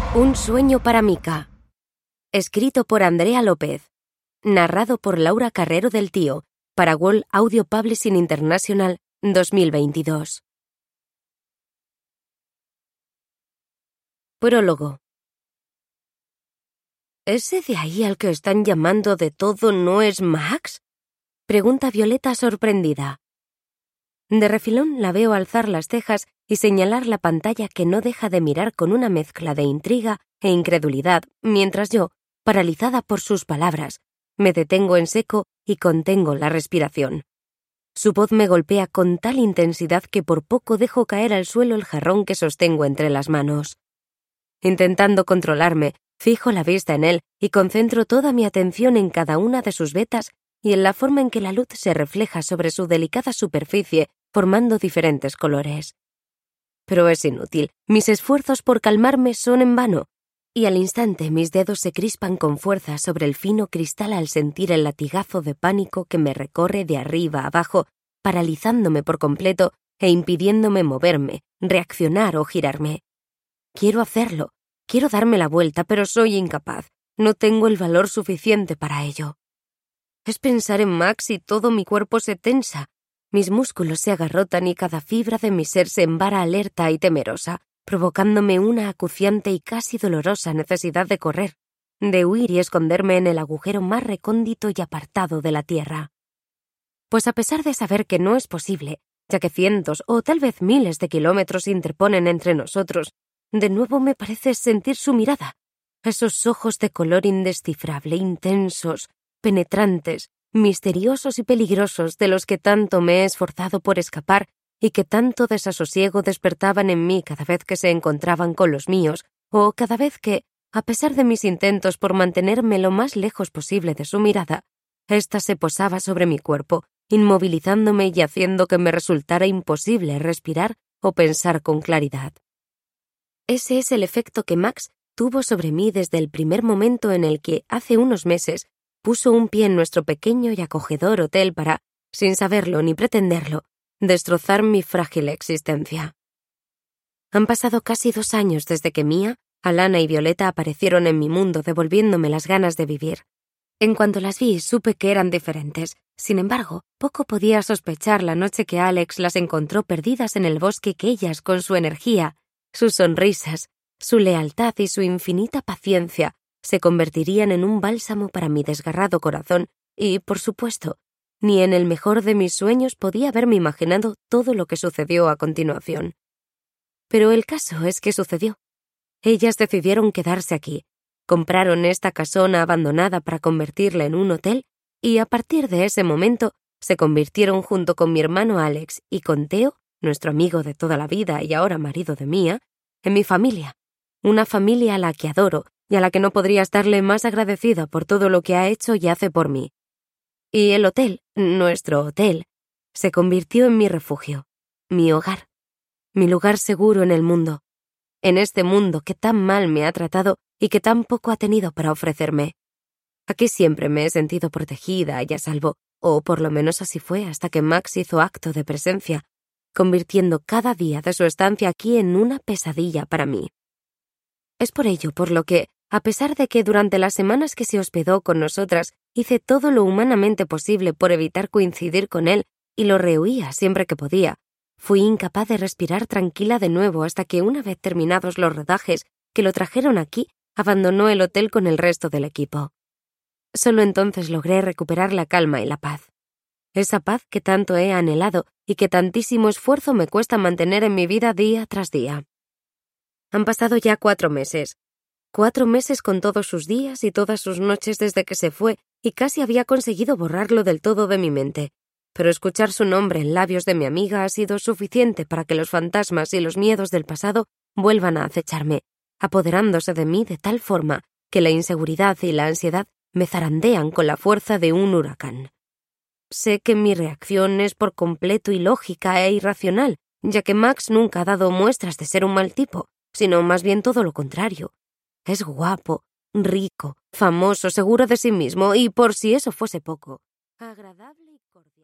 Un sueño para Mika. Escrito por Andrea López. Narrado por Laura Carrero del Tío, para World Audio Publishing International 2022. Prólogo. ¿Ese de ahí al que están llamando de todo no es Max? Pregunta Violeta sorprendida. De refilón la veo alzar las cejas y señalar la pantalla que no deja de mirar con una mezcla de intriga e incredulidad, mientras yo, paralizada por sus palabras, me detengo en seco y contengo la respiración. Su voz me golpea con tal intensidad que por poco dejo caer al suelo el jarrón que sostengo entre las manos. Intentando controlarme, fijo la vista en él y concentro toda mi atención en cada una de sus vetas y en la forma en que la luz se refleja sobre su delicada superficie, formando diferentes colores. Pero es inútil, mis esfuerzos por calmarme son en vano, y al instante mis dedos se crispan con fuerza sobre el fino cristal al sentir el latigazo de pánico que me recorre de arriba a abajo, paralizándome por completo e impidiéndome moverme, reaccionar o girarme. Quiero hacerlo, quiero darme la vuelta, pero soy incapaz, no tengo el valor suficiente para ello. Es pensar en Max y todo mi cuerpo se tensa. Mis músculos se agarrotan y cada fibra de mi ser se embara alerta y temerosa, provocándome una acuciante y casi dolorosa necesidad de correr, de huir y esconderme en el agujero más recóndito y apartado de la tierra. Pues a pesar de saber que no es posible, ya que cientos o tal vez miles de kilómetros interponen entre nosotros, de nuevo me parece sentir su mirada, esos ojos de color indescifrable, intensos, penetrantes, misteriosos y peligrosos de los que tanto me he esforzado por escapar y que tanto desasosiego despertaban en mí cada vez que se encontraban con los míos, o cada vez que, a pesar de mis intentos por mantenerme lo más lejos posible de su mirada, ésta se posaba sobre mi cuerpo, inmovilizándome y haciendo que me resultara imposible respirar o pensar con claridad. Ese es el efecto que Max tuvo sobre mí desde el primer momento en el que, hace unos meses, puso un pie en nuestro pequeño y acogedor hotel para, sin saberlo ni pretenderlo, destrozar mi frágil existencia. Han pasado casi 2 años desde que Mia, Alana y Violeta aparecieron en mi mundo devolviéndome las ganas de vivir. En cuanto las vi, supe que eran diferentes. Sin embargo, poco podía sospechar la noche que Alex las encontró perdidas en el bosque que ellas, con su energía, sus sonrisas, su lealtad y su infinita paciencia, se convertirían en un bálsamo para mi desgarrado corazón y, por supuesto, ni en el mejor de mis sueños podía haberme imaginado todo lo que sucedió a continuación. Pero el caso es que sucedió. Ellas decidieron quedarse aquí, compraron esta casona abandonada para convertirla en un hotel y a partir de ese momento se convirtieron junto con mi hermano Alex y con Theo, nuestro amigo de toda la vida y ahora marido de Mia, en mi familia, una familia a la que adoro y a la que no podría estarle más agradecida por todo lo que ha hecho y hace por mí. Y el hotel, nuestro hotel, se convirtió en mi refugio, mi hogar, mi lugar seguro en el mundo, en este mundo que tan mal me ha tratado y que tan poco ha tenido para ofrecerme. Aquí siempre me he sentido protegida y a salvo, o por lo menos así fue hasta que Max hizo acto de presencia, convirtiendo cada día de su estancia aquí en una pesadilla para mí. Es por ello por lo que, a pesar de que durante las semanas que se hospedó con nosotras hice todo lo humanamente posible por evitar coincidir con él y lo rehuía siempre que podía, fui incapaz de respirar tranquila de nuevo hasta que, una vez terminados los rodajes que lo trajeron aquí, abandonó el hotel con el resto del equipo. Solo entonces logré recuperar la calma y la paz. Esa paz que tanto he anhelado y que tantísimo esfuerzo me cuesta mantener en mi vida día tras día. Han pasado ya 4 meses. 4 meses con todos sus días y todas sus noches desde que se fue, y casi había conseguido borrarlo del todo de mi mente. Pero escuchar su nombre en labios de mi amiga ha sido suficiente para que los fantasmas y los miedos del pasado vuelvan a acecharme, apoderándose de mí de tal forma que la inseguridad y la ansiedad me zarandean con la fuerza de un huracán. Sé que mi reacción es por completo ilógica e irracional, ya que Max nunca ha dado muestras de ser un mal tipo, sino más bien todo lo contrario. Es guapo, rico, famoso, seguro de sí mismo y, por si eso fuese poco, agradable y cordial.